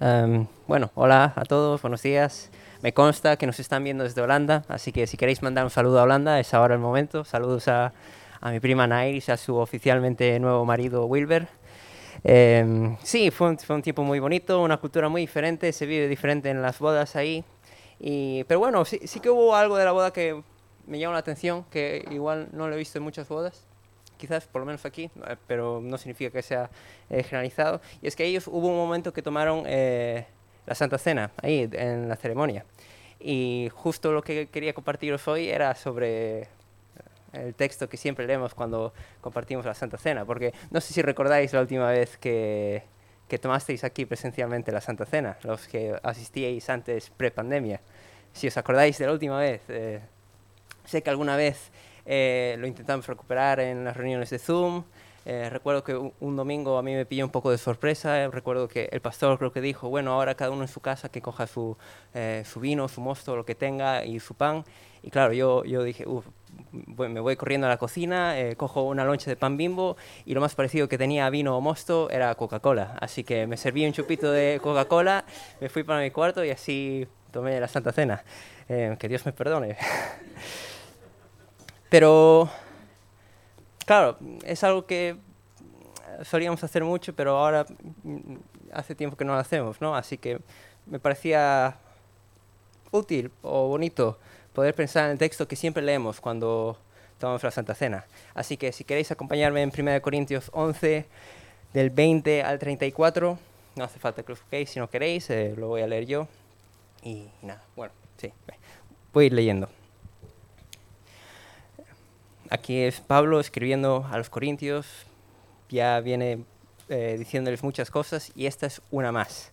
Bueno, hola a todos, buenos días. Me consta que nos están viendo desde Holanda, así que si queréis mandar un saludo a Holanda, es ahora el momento. Saludos a mi prima Nairis, a su oficialmente nuevo marido Wilber. Sí, fue un tiempo muy bonito, una cultura muy diferente, se vive diferente en las bodas ahí. Pero bueno, sí que hubo algo de la boda que me llamó la atención, que igual no lo he visto en muchas bodas, quizás por lo menos aquí, pero no significa que sea generalizado. Y es que ellos hubo un momento que tomaron la Santa Cena ahí en la ceremonia. Y justo lo que quería compartiros hoy era sobre el texto que siempre leemos cuando compartimos la Santa Cena, porque no sé si recordáis la última vez que tomasteis aquí presencialmente la Santa Cena, los que asistíais antes pre-pandemia. Si os acordáis de la última vez, sé que alguna vez lo intentamos recuperar en las reuniones de Zoom. Recuerdo que un domingo a mí me pilló un poco de sorpresa. Recuerdo que el pastor creo que dijo, bueno, ahora cada uno en su casa que coja su vino, su mosto, lo que tenga y su pan. Y claro, yo dije, me voy corriendo a la cocina, cojo una loncha de pan Bimbo y lo más parecido que tenía a vino o mosto era Coca-Cola. Así que me serví un chupito de Coca-Cola, me fui para mi cuarto y así tomé la Santa Cena. Que Dios me perdone. Pero, claro, es algo que solíamos hacer mucho, pero ahora hace tiempo que no lo hacemos, ¿no? Así que me parecía útil o bonito poder pensar en el texto que siempre leemos cuando tomamos la Santa Cena. Así que si queréis acompañarme en 1 Corintios 11, del 20 al 34, no hace falta que lo busquéis si no queréis, lo voy a leer yo. Y nada, bueno, sí, voy a ir leyendo. Aquí es Pablo escribiendo a los Corintios, ya viene diciéndoles muchas cosas y esta es una más.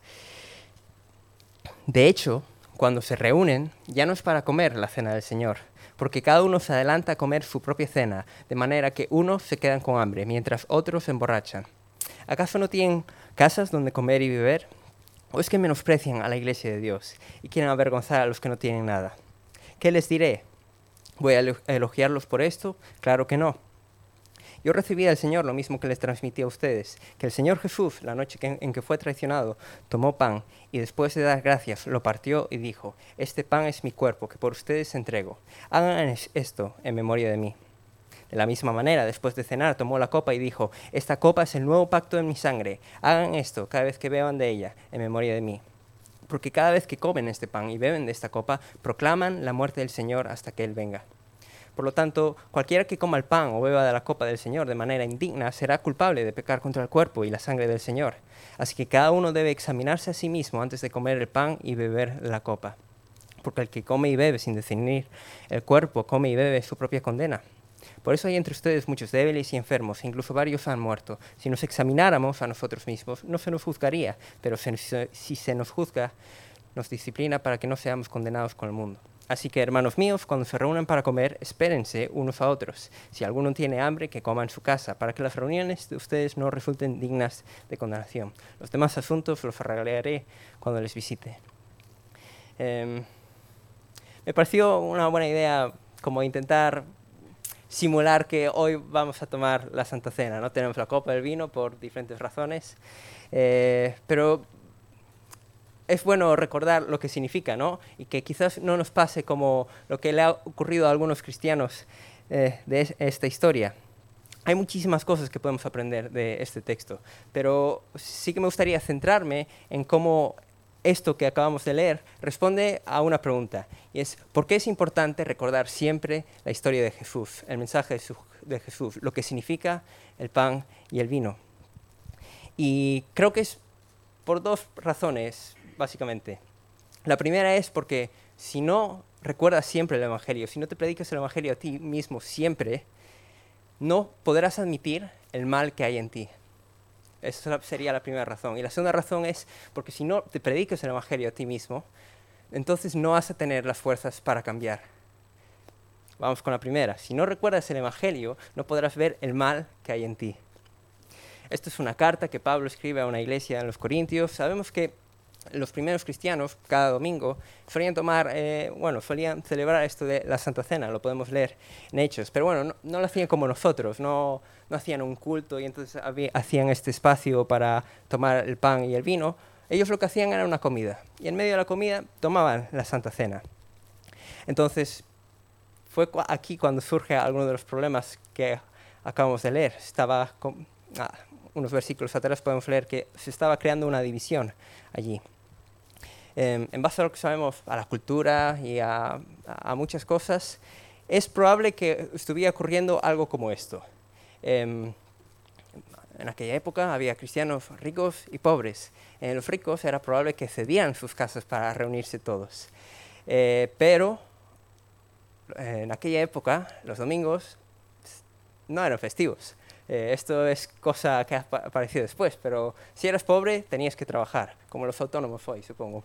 De hecho, cuando se reúnen, ya no es para comer la cena del Señor, porque cada uno se adelanta a comer su propia cena, de manera que unos se quedan con hambre, mientras otros se emborrachan. ¿Acaso no tienen casas donde comer y beber? ¿O es que menosprecian a la iglesia de Dios y quieren avergonzar a los que no tienen nada? ¿Qué les diré? ¿Voy a elogiarlos por esto? Claro que no. Yo recibí del Señor lo mismo que les transmití a ustedes, que el Señor Jesús, la noche en que fue traicionado, tomó pan y después de dar gracias lo partió y dijo, este pan es mi cuerpo que por ustedes entrego. Hagan esto en memoria de mí. De la misma manera, después de cenar, tomó la copa y dijo, esta copa es el nuevo pacto en mi sangre. Hagan esto cada vez que beban de ella en memoria de mí. Porque cada vez que comen este pan y beben de esta copa, proclaman la muerte del Señor hasta que Él venga. Por lo tanto, cualquiera que coma el pan o beba de la copa del Señor de manera indigna será culpable de pecar contra el cuerpo y la sangre del Señor. Así que cada uno debe examinarse a sí mismo antes de comer el pan y beber de la copa. Porque el que come y bebe sin discernir el cuerpo, come y bebe su propia condena. Por eso hay entre ustedes muchos débiles y enfermos, e incluso varios han muerto. Si nos examináramos a nosotros mismos, no se nos juzgaría, pero si se nos juzga, nos disciplina para que no seamos condenados con el mundo. Así que, hermanos míos, cuando se reúnan para comer, espérense unos a otros. Si alguno tiene hambre, que coma en su casa, para que las reuniones de ustedes no resulten dignas de condenación. Los demás asuntos los arreglaré cuando les visite. Me pareció una buena idea como intentar simular que hoy vamos a tomar la Santa Cena, ¿no? Tenemos la copa del vino por diferentes razones, pero es bueno recordar lo que significa, ¿no? Y que quizás no nos pase como lo que le ha ocurrido a algunos cristianos de esta historia. Hay muchísimas cosas que podemos aprender de este texto, pero sí que me gustaría centrarme en cómo esto que acabamos de leer responde a una pregunta, y es ¿por qué es importante recordar siempre la historia de Jesús, el mensaje de Jesús, lo que significa el pan y el vino? Y creo que es por dos razones, básicamente. La primera es porque si no recuerdas siempre el Evangelio, si no te predicas el Evangelio a ti mismo siempre, no podrás admitir el mal que hay en ti. Esa sería la primera razón. Y la segunda razón es porque si no te predicas el Evangelio a ti mismo, entonces no vas a tener las fuerzas para cambiar. Vamos con la primera. Si no recuerdas el Evangelio, no podrás ver el mal que hay en ti. Esto es una carta que Pablo escribe a una iglesia en los Corintios. Sabemos que los primeros cristianos, cada domingo, solían solían celebrar esto de la Santa Cena, lo podemos leer en Hechos, pero bueno, no lo hacían como nosotros, no hacían un culto y entonces hacían este espacio para tomar el pan y el vino. ellos lo que hacían era una comida, y en medio de la comida tomaban la Santa Cena. Entonces, fue aquí cuando surge alguno de los problemas que acabamos de leer. Unos versículos atrás podemos leer que se estaba creando una división allí. En base a lo que sabemos, a la cultura y a muchas cosas, es probable que estuviera ocurriendo algo como esto. En aquella época había cristianos ricos y pobres. Los ricos era probable que cedían sus casas para reunirse todos. Pero en aquella época los domingos no eran festivos. Esto es cosa que ha aparecido después, pero si eras pobre tenías que trabajar, como los autónomos hoy, supongo.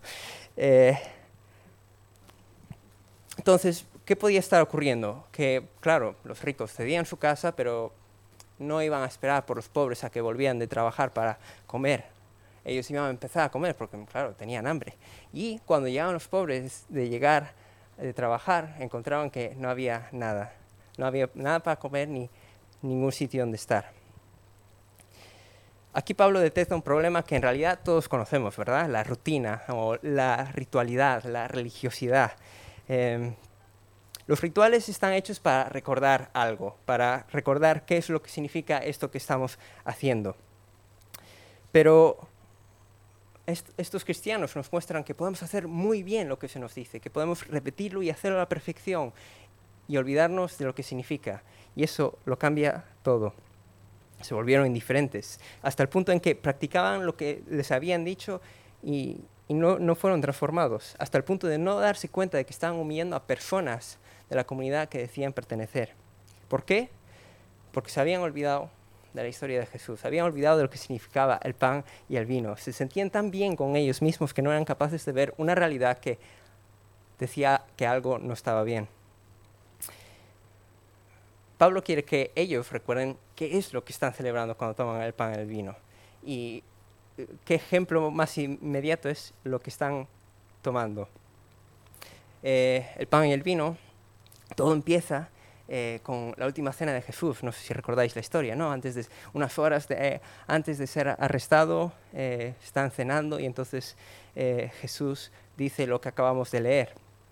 Entonces, ¿qué podía estar ocurriendo? Que, claro, los ricos cedían su casa, pero no iban a esperar por los pobres a que volvieran de trabajar para comer. Ellos iban a empezar a comer porque, claro, tenían hambre. Y cuando llegaban los pobres de trabajar, encontraban que no había nada. No había nada para comer ni ningún sitio donde estar. Aquí Pablo detecta un problema que en realidad todos conocemos, ¿verdad? La rutina o la ritualidad, la religiosidad. Los rituales están hechos para recordar algo, para recordar qué es lo que significa esto que estamos haciendo. Pero estos cristianos nos muestran que podemos hacer muy bien lo que se nos dice, que podemos repetirlo y hacerlo a la perfección y olvidarnos de lo que significa. Y eso lo cambia todo. Se volvieron indiferentes, hasta el punto en que practicaban lo que les habían dicho y no fueron transformados, hasta el punto de no darse cuenta de que estaban humillando a personas de la comunidad que decían pertenecer. ¿Por qué? Porque se habían olvidado de la historia de Jesús, se habían olvidado de lo que significaba el pan y el vino. Se sentían tan bien con ellos mismos que no eran capaces de ver una realidad que decía que algo no estaba bien. Pablo quiere que ellos recuerden qué es lo que están celebrando cuando toman el pan y el vino. Y qué ejemplo más inmediato es lo que están tomando. El pan y el vino, todo empieza con la última cena de Jesús. No sé si recordáis la historia, ¿no? Unas horas antes de ser arrestado, están cenando y entonces Jesús dice lo que acabamos de leer.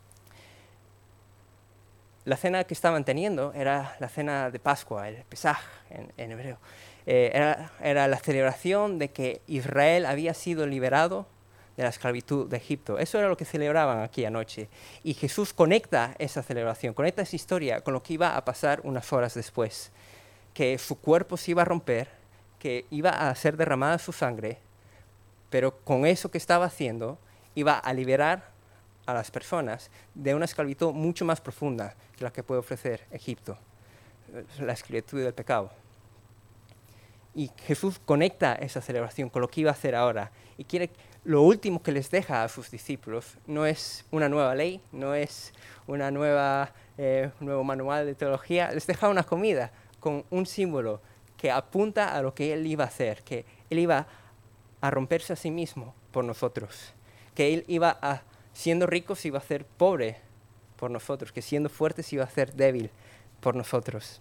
La cena que estaban teniendo era la cena de Pascua, el Pesaj en hebreo. Era la celebración de que Israel había sido liberado de la esclavitud de Egipto. Eso era lo que celebraban aquí anoche. Y Jesús conecta esa celebración, conecta esa historia con lo que iba a pasar unas horas después. Que su cuerpo se iba a romper, que iba a ser derramada su sangre, pero con eso que estaba haciendo iba a liberar a las personas de una esclavitud mucho más profunda que la que puede ofrecer Egipto, la esclavitud del pecado. Y Jesús conecta esa celebración con lo que iba a hacer ahora y lo último que les deja a sus discípulos no es una nueva ley, no es un nuevo manual de teología, les deja una comida con un símbolo que apunta a lo que Él iba a hacer, que Él iba a romperse a sí mismo por nosotros, que Él siendo rico se iba a hacer pobre por nosotros, que siendo fuerte se iba a hacer débil por nosotros.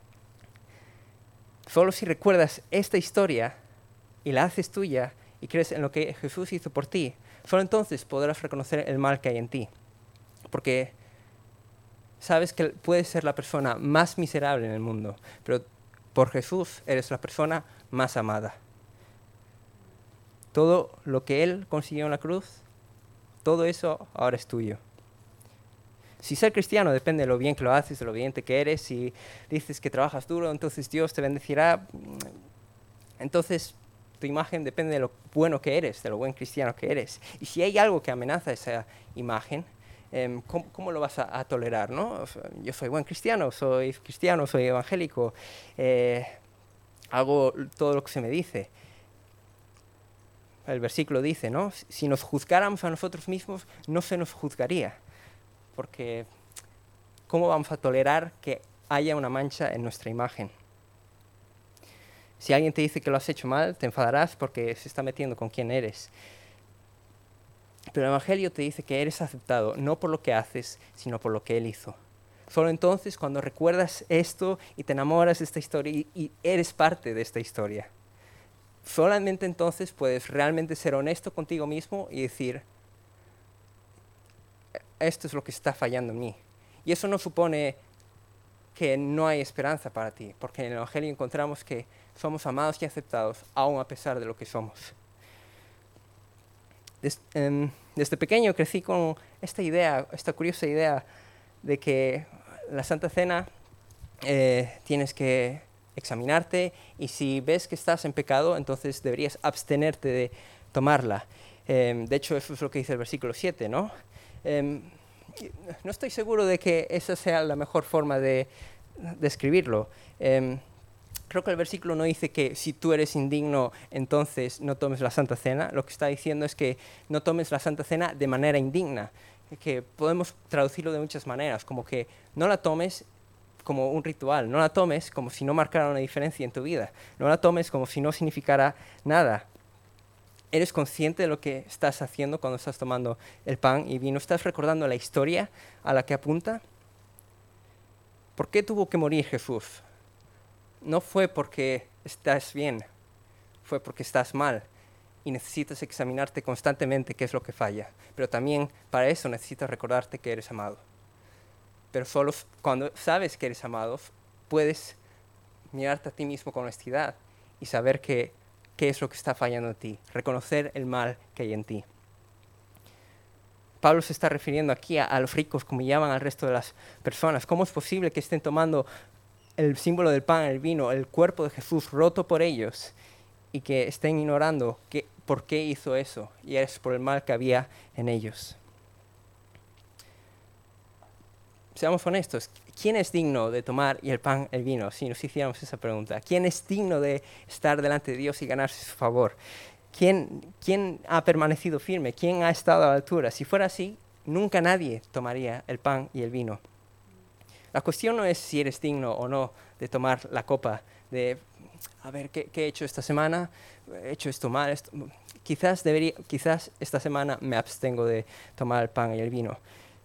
Solo si recuerdas esta historia y la haces tuya y crees en lo que Jesús hizo por ti, solo entonces podrás reconocer el mal que hay en ti. Porque sabes que puedes ser la persona más miserable en el mundo, pero por Jesús eres la persona más amada. Todo lo que Él consiguió en la cruz, todo eso ahora es tuyo. Si ser cristiano depende de lo bien que lo haces, de lo obediente que eres, si dices que trabajas duro, entonces Dios te bendecirá. Entonces tu imagen depende de lo bueno que eres, de lo buen cristiano que eres. Y si hay algo que amenaza esa imagen, ¿cómo lo vas a tolerar, ¿no? O sea, yo soy buen cristiano, soy evangélico, hago todo lo que se me dice. El versículo dice, ¿no? Si nos juzgáramos a nosotros mismos, no se nos juzgaría. Porque ¿cómo vamos a tolerar que haya una mancha en nuestra imagen? Si alguien te dice que lo has hecho mal, te enfadarás porque se está metiendo con quién eres. Pero el Evangelio te dice que eres aceptado, no por lo que haces, sino por lo que Él hizo. Solo entonces, cuando recuerdas esto y te enamoras de esta historia y eres parte de esta historia, solamente entonces puedes realmente ser honesto contigo mismo y decir, esto es lo que está fallando en mí. Y eso no supone que no hay esperanza para ti, porque en el Evangelio encontramos que somos amados y aceptados aún a pesar de lo que somos. Desde pequeño crecí con esta curiosa idea de que la Santa Cena tienes que examinarte y si ves que estás en pecado, entonces deberías abstenerte de tomarla. De hecho, eso es lo que dice el versículo 7, ¿no? No estoy seguro de que esa sea la mejor forma de describirlo. Creo que el versículo no dice que si tú eres indigno, entonces no tomes la Santa Cena. Lo que está diciendo es que no tomes la Santa Cena de manera indigna, que podemos traducirlo de muchas maneras, como que no la tomes como un ritual, no la tomes como si no marcara una diferencia en tu vida, no la tomes como si no significara nada. ¿Eres consciente de lo que estás haciendo cuando estás tomando el pan y vino? ¿Estás recordando la historia a la que apunta? ¿Por qué tuvo que morir Jesús? No fue porque estás bien, fue porque estás mal y necesitas examinarte constantemente qué es lo que falla. Pero también para eso necesitas recordarte que eres amado. Pero solo cuando sabes que eres amado, puedes mirarte a ti mismo con honestidad y saber qué es lo que está fallando en ti, reconocer el mal que hay en ti. Pablo se está refiriendo aquí a los ricos como llaman al resto de las personas. ¿Cómo es posible que estén tomando el símbolo del pan, el vino, el cuerpo de Jesús roto por ellos y que estén ignorando por qué hizo eso? Y es por el mal que había en ellos. Seamos honestos, ¿quién es digno de tomar el pan, el vino? Si nos hiciéramos esa pregunta. ¿Quién es digno de estar delante de Dios y ganarse su favor? ¿Quién ha permanecido firme? ¿Quién ha estado a la altura? Si fuera así, nunca nadie tomaría el pan y el vino. La cuestión no es si eres digno o no de tomar la copa, de, a ver, ¿qué he hecho esta semana? ¿He hecho esto mal? Quizás esta semana me abstengo de tomar el pan y el vino.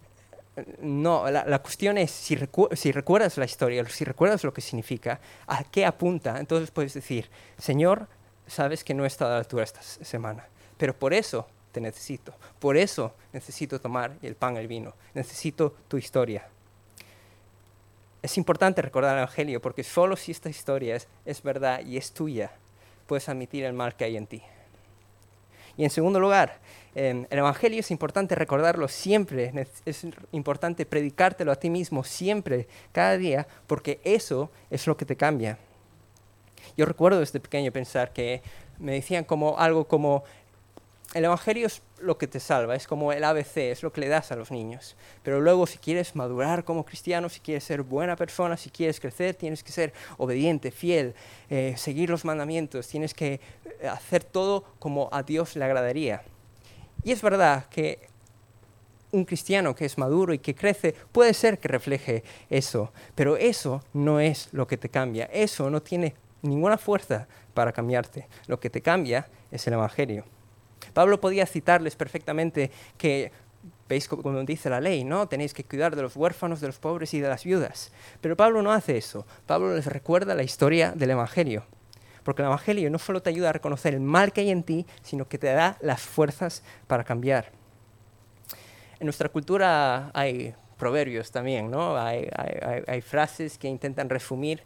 No, la cuestión es si recuerdas la historia, si recuerdas lo que significa, a qué apunta, entonces puedes decir, Señor, sabes que no he estado a la altura esta semana, pero por eso te necesito, por eso necesito tomar el pan y el vino, necesito tu historia. Es importante recordar el Evangelio porque solo si esta historia es verdad y es tuya, puedes admitir el mal que hay en ti. Y en segundo lugar, el Evangelio es importante recordarlo siempre, es importante predicártelo a ti mismo siempre, cada día, porque eso es lo que te cambia. Yo recuerdo desde pequeño pensar que me decían algo como, el Evangelio es lo que te salva, es como el ABC, es lo que le das a los niños. Pero luego si quieres madurar como cristiano, si quieres ser buena persona, si quieres crecer, tienes que ser obediente, fiel, seguir los mandamientos, tienes que hacer todo como a Dios le agradaría. Y es verdad que un cristiano que es maduro y que crece puede ser que refleje eso, pero eso no es lo que te cambia, eso no tiene ninguna fuerza para cambiarte. Lo que te cambia es el Evangelio. Pablo podía citarles perfectamente que, veis como dice la ley, ¿no? Tenéis que cuidar de los huérfanos, de los pobres y de las viudas. Pero Pablo no hace eso. Pablo les recuerda la historia del Evangelio. Porque el Evangelio no solo te ayuda a reconocer el mal que hay en ti, sino que te da las fuerzas para cambiar. En nuestra cultura hay proverbios también, ¿no? Hay frases que intentan resumir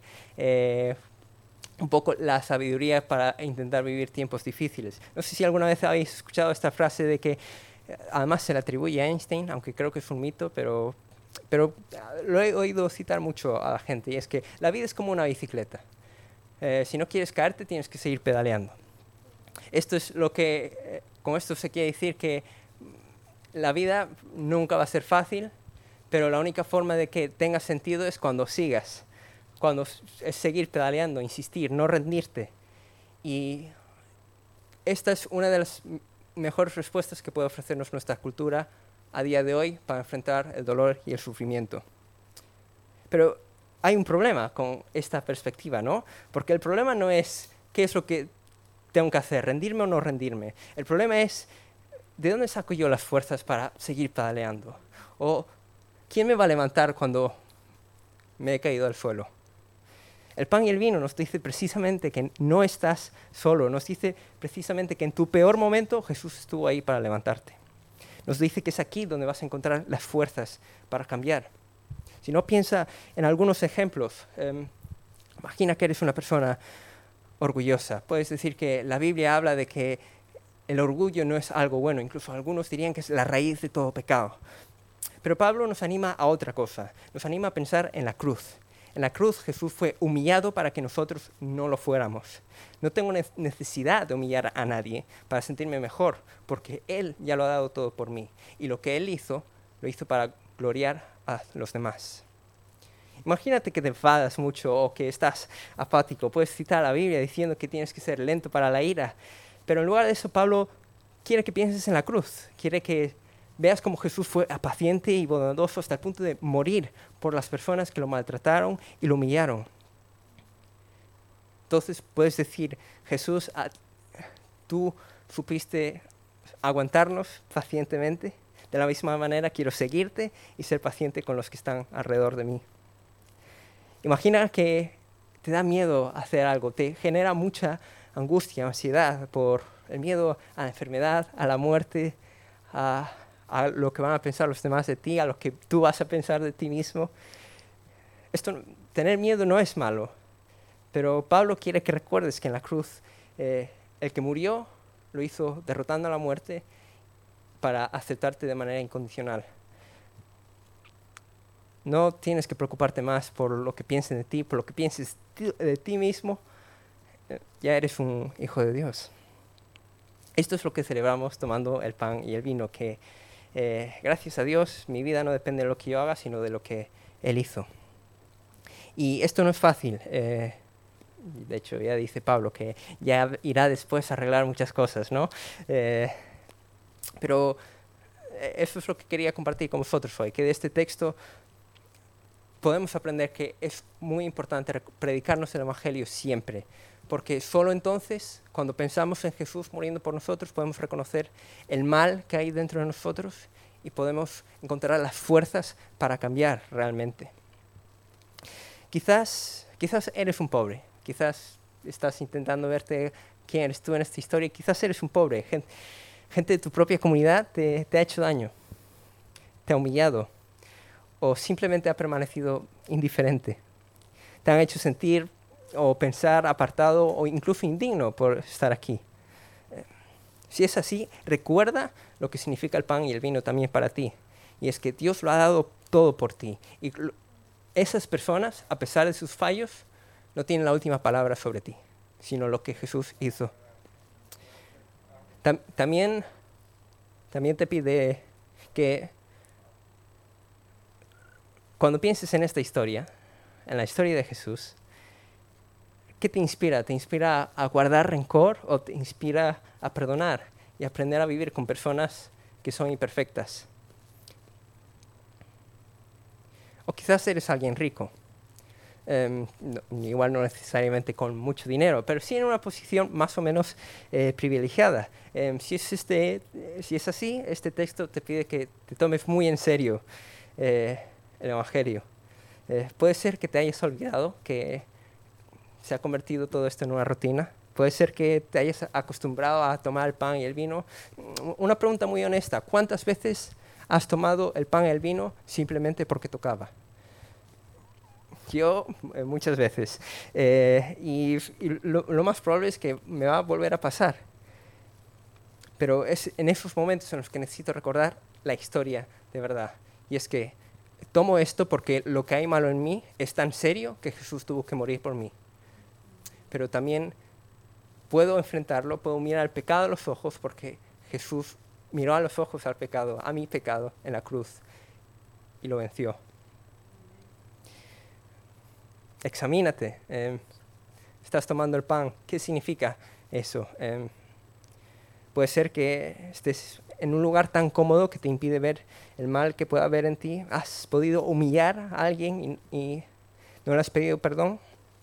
un poco la sabiduría para intentar vivir tiempos difíciles. No sé si alguna vez habéis escuchado esta frase de que además se le atribuye a Einstein, aunque creo que es un mito, pero lo he oído citar mucho a la gente, y es que la vida es como una bicicleta. Si no quieres caerte, tienes que seguir pedaleando. Esto es con esto se quiere decir que la vida nunca va a ser fácil, pero la única forma de que tenga sentido es cuando sigas. Cuando es seguir pedaleando, insistir, no rendirte. Y esta es una de las mejores respuestas que puede ofrecernos nuestra cultura a día de hoy para enfrentar el dolor y el sufrimiento. Pero hay un problema con esta perspectiva, ¿no? Porque el problema no es qué es lo que tengo que hacer, rendirme o no rendirme. El problema es ¿de dónde saco yo las fuerzas para seguir pedaleando? O ¿quién me va a levantar cuando me he caído al suelo? El pan y el vino nos dice precisamente que no estás solo, nos dice precisamente que en tu peor momento Jesús estuvo ahí para levantarte. Nos dice que es aquí donde vas a encontrar las fuerzas para cambiar. Si no, piensa en algunos ejemplos. Imagina que eres una persona orgullosa. Puedes decir que la Biblia habla de que el orgullo no es algo bueno, incluso algunos dirían que es la raíz de todo pecado. Pero Pablo nos anima a otra cosa, nos anima a pensar en la cruz. En la cruz Jesús fue humillado para que nosotros no lo fuéramos. No tengo necesidad de humillar a nadie para sentirme mejor, porque Él ya lo ha dado todo por mí. Y lo que Él hizo, lo hizo para gloriar a los demás. Imagínate que te enfadas mucho o que estás apático. Puedes citar la Biblia diciendo que tienes que ser lento para la ira. Pero en lugar de eso, Pablo quiere que pienses en la cruz. Quiere que veas cómo Jesús fue paciente y bondadoso hasta el punto de morir por las personas que lo maltrataron y lo humillaron. Entonces puedes decir, Jesús, tú supiste aguantarnos pacientemente. De la misma manera quiero seguirte y ser paciente con los que están alrededor de mí. Imagina que te da miedo hacer algo, te genera mucha angustia, ansiedad por el miedo a la enfermedad, a la muerte, a lo que van a pensar los demás de ti, a lo que tú vas a pensar de ti mismo. Tener miedo no es malo, pero Pablo quiere que recuerdes que en la cruz el que murió lo hizo derrotando a la muerte para aceptarte de manera incondicional. No tienes que preocuparte más por lo que piensen de ti, por lo que pienses de ti mismo. Ya eres un hijo de Dios. Esto es lo que celebramos tomando el pan y el vino, que gracias a Dios mi vida no depende de lo que yo haga, sino de lo que Él hizo. Y esto no es fácil. De hecho, ya dice Pablo que ya irá después a arreglar muchas cosas, ¿no? Pero eso es lo que quería compartir con vosotros hoy, que de este texto podemos aprender que es muy importante predicarnos el Evangelio siempre, porque solo entonces, cuando pensamos en Jesús muriendo por nosotros, podemos reconocer el mal que hay dentro de nosotros y podemos encontrar las fuerzas para cambiar realmente. Quizás eres un pobre, quizás estás intentando verte quién eres tú en esta historia, quizás eres un pobre, gente de tu propia comunidad te ha hecho daño, te ha humillado, o simplemente ha permanecido indiferente. Te han hecho sentir o pensar apartado o incluso indigno por estar aquí. Si es así, recuerda lo que significa el pan y el vino también para ti. Y es que Dios lo ha dado todo por ti. Y esas personas, a pesar de sus fallos, no tienen la última palabra sobre ti, sino lo que Jesús hizo. También te pide que cuando pienses en esta historia, en la historia de Jesús, ¿qué te inspira? ¿Te inspira a guardar rencor o te inspira a perdonar y aprender a vivir con personas que son imperfectas? O quizás eres alguien rico, igual no necesariamente con mucho dinero, pero sí en una posición más o menos privilegiada. Si es así, este texto te pide que te tomes muy en serio el Evangelio. Puede ser que te hayas olvidado que se ha convertido todo esto en una rutina. Puede ser que te hayas acostumbrado a tomar el pan y el vino. Una pregunta muy honesta: ¿cuántas veces has tomado el pan y el vino simplemente porque tocaba? Yo muchas veces. Y lo más probable es que me va a volver a pasar. Pero es en esos momentos en los que necesito recordar la historia de verdad. Y es que tomo esto porque lo que hay malo en mí es tan serio que Jesús tuvo que morir por mí. Pero también puedo enfrentarlo, puedo mirar al pecado a los ojos porque Jesús miró a los ojos al pecado, a mi pecado en la cruz y lo venció. Examínate. Estás tomando el pan. ¿Qué significa eso? Puede ser que estés en un lugar tan cómodo que te impide ver el mal que pueda haber en ti. ¿Has podido humillar a alguien y no le has pedido perdón?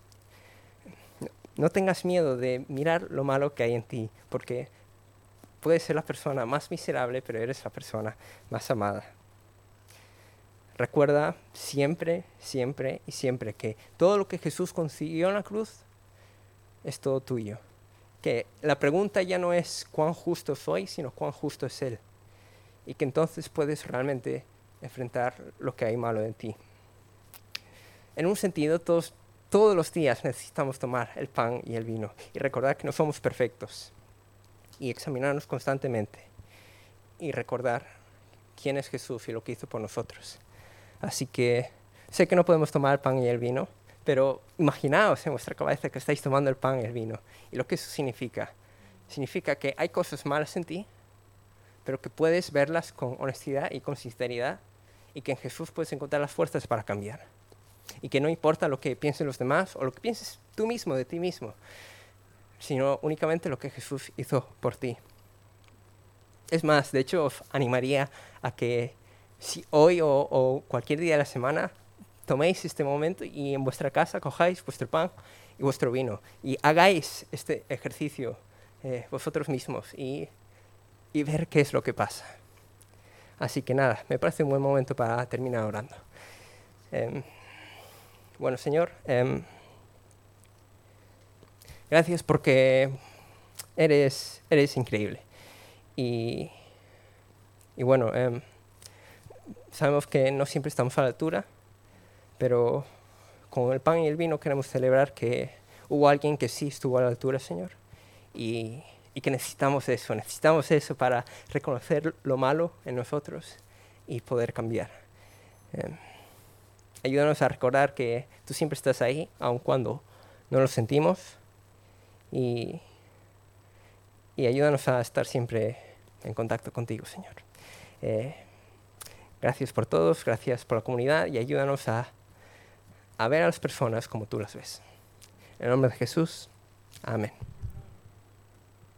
No tengas miedo de mirar lo malo que hay en ti, porque puedes ser la persona más miserable, pero eres la persona más amada. Recuerda siempre, siempre y siempre que todo lo que Jesús consiguió en la cruz es todo tuyo. Que la pregunta ya no es cuán justo soy, sino cuán justo es Él. Y que entonces puedes realmente enfrentar lo que hay malo en ti. En un sentido, todos los días necesitamos tomar el pan y el vino y recordar que no somos perfectos y examinarnos constantemente y recordar quién es Jesús y lo que hizo por nosotros. Así que sé que no podemos tomar el pan y el vino, pero imaginaos en vuestra cabeza que estáis tomando el pan y el vino y lo que eso significa. Significa que hay cosas malas en ti, pero que puedes verlas con honestidad y con sinceridad y que en Jesús puedes encontrar las fuerzas para cambiar. Y que no importa lo que piensen los demás o lo que pienses tú mismo de ti mismo, sino únicamente lo que Jesús hizo por ti. Es más, de hecho os animaría a que si hoy o cualquier día de la semana toméis este momento y en vuestra casa cojáis vuestro pan y vuestro vino y hagáis este ejercicio vosotros mismos y ver qué es lo que pasa. Así que nada, me parece un buen momento para terminar orando. Bueno, Señor, gracias porque eres increíble. Y bueno, sabemos que no siempre estamos a la altura, pero con el pan y el vino queremos celebrar que hubo alguien que sí estuvo a la altura, Señor. Y que necesitamos eso para reconocer lo malo en nosotros y poder cambiar. Ayúdanos a recordar que tú siempre estás ahí, aun cuando no lo sentimos. Y ayúdanos a estar siempre en contacto contigo, Señor. Gracias por todos, gracias por la comunidad y ayúdanos a ver a las personas como tú las ves. En el nombre de Jesús, amén.